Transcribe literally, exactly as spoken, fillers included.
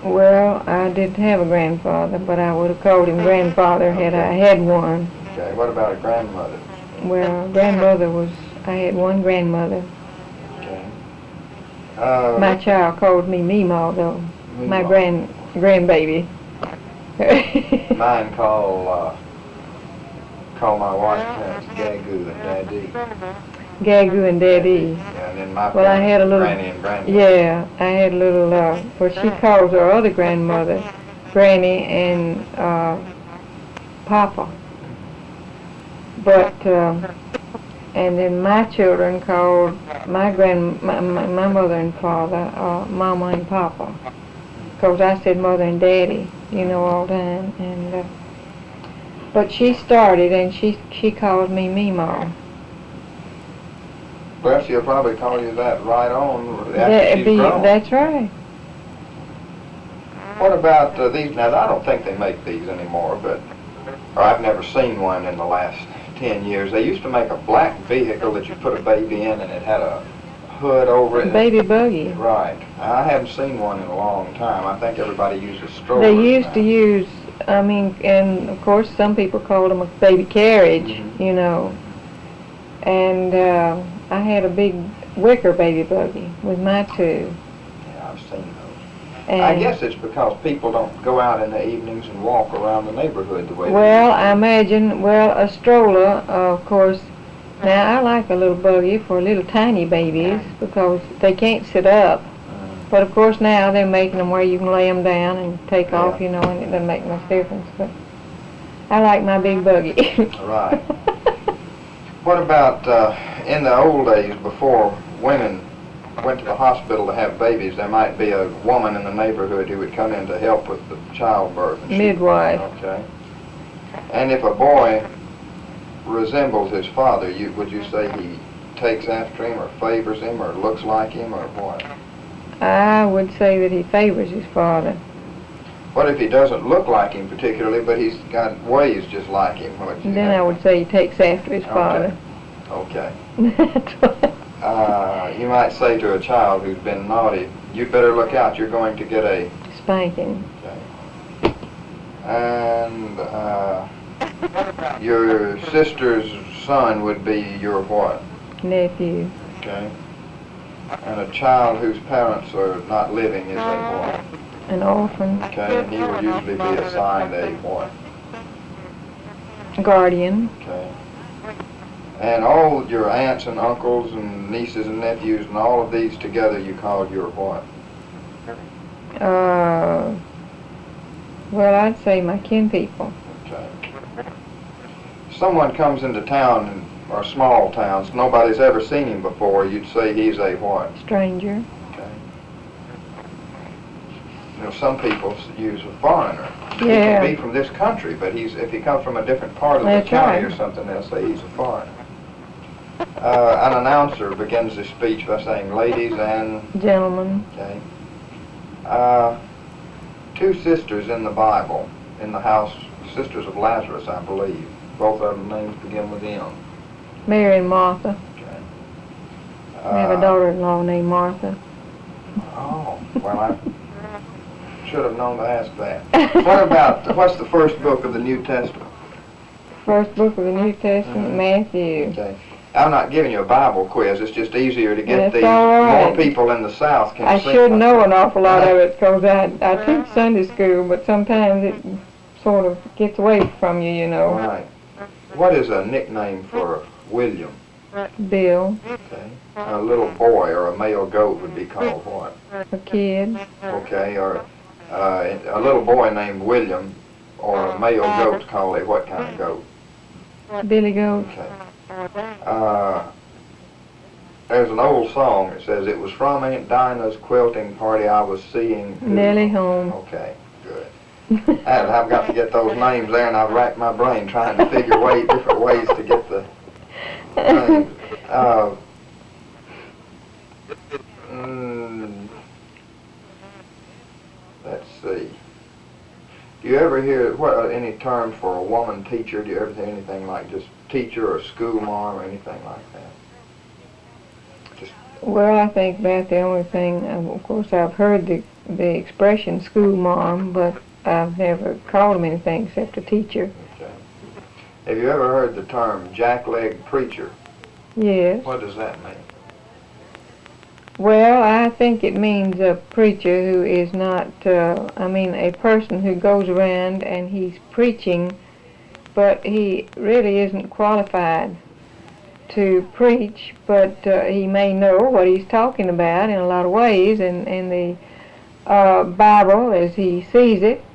Well, I didn't have a grandfather, but I would have called him grandfather had I had one. Okay, what about a grandmother? Well, grandmother was, I had one grandmother. Okay. Uh, My child called me Meemaw, though. Meemaw. My grand grandbaby. Mine call, uh, call my wife parents Gagoo and Daddy. Gagoo and Daddy. Yeah, and then my Well, I had a little, Granny and Granny. Yeah, I had a little, uh, well, she calls her other grandmother Granny and uh, Papa. But, uh, and then my children called my grand, my, my, my mother and father, uh, Mama and Papa. Because I said Mother and Daddy, you know, all the time. And, uh, but she started, and she she called me Meemaw. Well, she'll probably call you that right on after That, she's be, grown. that's right. What about uh, these? Now, I don't think they make these anymore, but or I've never seen one in the last ten years. They used to make a black vehicle that you put a baby in, and it had a hood over it. Baby buggy. Right. I haven't seen one in a long time. I think everybody uses strollers They used now. to use, I mean, and of course some people called them a baby carriage, Mhm. you know. And uh, I had a big wicker baby buggy with my two. Yeah, I've seen those. And I guess it's because people don't go out in the evenings and walk around the neighborhood the way Well, they I imagine, well, a stroller, uh, of course. Now, I like a little buggy for little tiny babies because they can't sit up. But of course now they're making them where you can lay them down and take Yeah. off, you know, and it doesn't make much difference. But I like my big buggy. Right. What about uh, in the old days before women went to the hospital to have babies, there might be a woman in the neighborhood who would come in to help with the childbirth. and she- Midwife. Okay. And if a boy resembles his father, you, would you say he takes after him or favors him or looks like him or what? I would say that he favors his father. What if he doesn't look like him particularly, but he's got ways just like him? What you Then I would say he takes after his Okay. father. Okay. That's what- Uh, you might say to a child who's been naughty, you better look out, you're going to get a... Spanking. Okay. And uh, your sister's son would be your what? Nephew. Okay. And a child whose parents are not living is a what? An orphan. Okay, and he would usually be assigned a what? Guardian. Okay. And all your aunts and uncles and nieces and nephews and all of these together you called your what? Uh, well, I'd say my kin people. Okay. Someone comes into town, in- or small towns, nobody's ever seen him before, you'd say he's a what? Stranger. Okay. You know, some people s- use a foreigner. He Yeah. can be from this country, but he's if he comes from a different part of That's the county right. or something, they'll say he's a foreigner. Uh, an announcer begins his speech by saying, ladies and... Gentleman. Okay. Uh, two sisters in the Bible, in the house, sisters of Lazarus, I believe. Both of them names begin with M. Mary and Martha. Okay. I have a Uh, daughter-in-law named Martha. Oh, well, I should have known to ask that. What about, what's the first book of the New Testament? First book of the New Testament, Mhm. Matthew. Okay. I'm not giving you a Bible quiz. It's just easier to get That's these. all right. More people in the South can I sing should like know that. an awful lot of it because I, I teach Sunday school, but sometimes it sort of gets away from you, you know. Right. What is a nickname for William? Bill, Okay. A little boy or a male goat would be called what? a kid, Okay. Or uh, a little boy named William or a male goat's called a what kind of goat? Billy Goat. Okay. Uh, there's an old song that says, it was from Aunt Dinah's quilting party I was seeing. who-" Nellie Home. Okay, good. And I've got to get those names there, and I've racked my brain trying to figure way, different ways to get the names. Uh, mm, let's see. Do you ever hear what are any terms for a woman teacher? Do you ever hear anything like just teacher or school mom or anything like that? Just Well, I think that's the only thing. um, Of course, I've heard the the expression "school marm," but I've never called him anything except a teacher. Okay. Have you ever heard the term jackleg preacher? Yes. What does that mean? Well, I think it means a preacher who is not, uh, I mean, a person who goes around and he's preaching, but he really isn't qualified to preach, but uh, he may know what he's talking about in a lot of ways, and, and the uh, Bible, as he sees it,